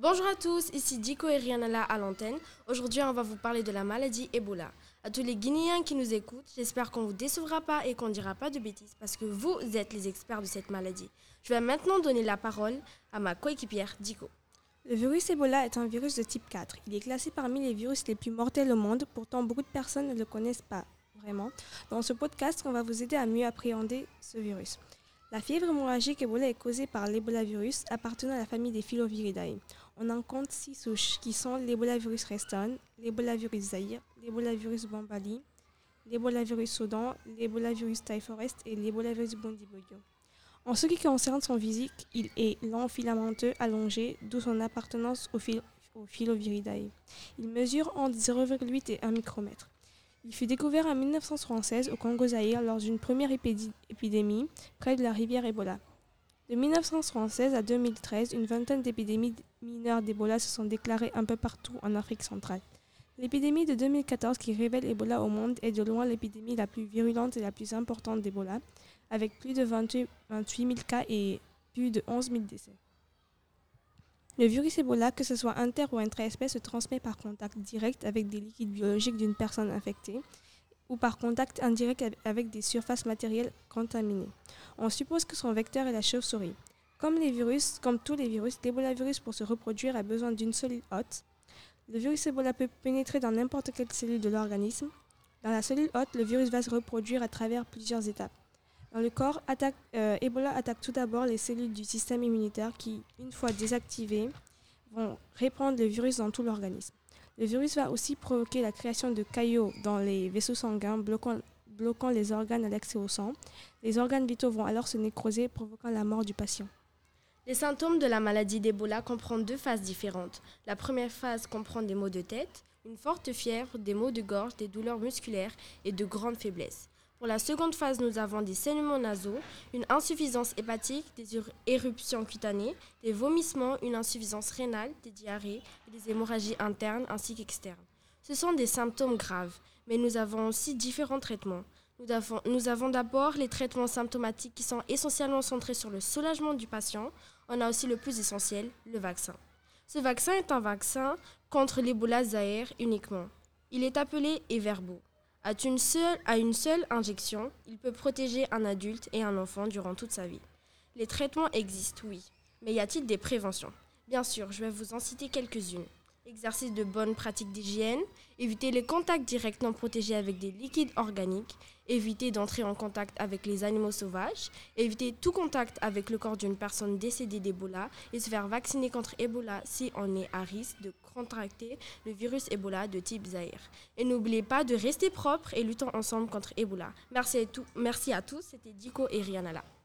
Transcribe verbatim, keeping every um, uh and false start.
Bonjour à tous, ici Diko et Rihanna à l'antenne. Aujourd'hui, on va vous parler de la maladie Ebola. À tous les Guinéens qui nous écoutent, j'espère qu'on ne vous décevra pas et qu'on ne dira pas de bêtises parce que vous êtes les experts de cette maladie. Je vais maintenant donner la parole à ma coéquipière Diko. Le virus Ebola est un virus de type quatre. Il est classé parmi les virus les plus mortels au monde, pourtant beaucoup de personnes ne le connaissent pas vraiment. Dans ce podcast, on va vous aider à mieux appréhender ce virus. La fièvre hémorragique Ebola est causée par l'Ebola-virus appartenant à la famille des Filoviridae. On en compte six souches qui sont l'Ebola-virus Reston, l'Ebola-virus Zaïre, l'Ebola-virus Bambali, l'Ebola-virus Soudan, l'Ebola-virus Taille Forest et l'Ebola-virus Bundibugyo. En ce qui concerne son physique, il est long, filamenteux, allongé, d'où son appartenance aux, phil- aux Filoviridae. Il mesure entre zéro virgule huit et un micromètre. Il fut découvert en dix-neuf cent soixante-seize au Congo-Zaïre lors d'une première épidémie, épidémie près de la rivière Ebola. De dix-neuf cent soixante-seize à deux mille treize, une vingtaine d'épidémies mineures d'Ebola se sont déclarées un peu partout en Afrique centrale. L'épidémie de deux mille quatorze qui révèle Ebola au monde est de loin l'épidémie la plus virulente et la plus importante d'Ebola, avec plus de vingt-huit mille cas et plus de onze mille décès. Le virus Ebola, que ce soit inter- ou intra-espèce, se transmet par contact direct avec des liquides biologiques d'une personne infectée ou par contact indirect avec des surfaces matérielles contaminées. On suppose que son vecteur est la chauve-souris. Comme les virus, comme tous les virus, l'Ebola-virus pour se reproduire a besoin d'une cellule hôte. Le virus Ebola peut pénétrer dans n'importe quelle cellule de l'organisme. Dans la cellule hôte, le virus va se reproduire à travers plusieurs étapes. Dans le corps, attaque, euh, Ebola attaque tout d'abord les cellules du système immunitaire qui, une fois désactivées, vont répandre le virus dans tout l'organisme. Le virus va aussi provoquer la création de caillots dans les vaisseaux sanguins, bloquant, bloquant les organes à l'accès au sang. Les organes vitaux vont alors se nécroser, provoquant la mort du patient. Les symptômes de la maladie d'Ebola comprennent deux phases différentes. La première phase comprend des maux de tête, une forte fièvre, des maux de gorge, des douleurs musculaires et de grandes faiblesses. Pour la seconde phase, nous avons des saignements nasaux, une insuffisance hépatique, des éruptions cutanées, des vomissements, une insuffisance rénale, des diarrhées et des hémorragies internes ainsi qu'externes. Ce sont des symptômes graves, mais nous avons aussi différents traitements. Nous avons, nous avons d'abord les traitements symptomatiques qui sont essentiellement centrés sur le soulagement du patient. On a aussi le plus essentiel, le vaccin. Ce vaccin est un vaccin contre l'Ebola Zaïre uniquement. Il est appelé Everbo. À une, seule, à une seule injection, il peut protéger un adulte et un enfant durant toute sa vie. Les traitements existent, oui, mais y a-t-il des préventions ? Bien sûr, je vais vous en citer quelques-unes. Exercice de bonnes pratiques d'hygiène, éviter les contacts directs non protégés avec des liquides organiques, éviter d'entrer en contact avec les animaux sauvages, éviter tout contact avec le corps d'une personne décédée d'Ebola et se faire vacciner contre Ebola si on est à risque de contracter le virus Ebola de type Zaïre. Et n'oubliez pas de rester propre et luttons ensemble contre Ebola. Merci à, tout, merci à tous, c'était Diko et Rihanna.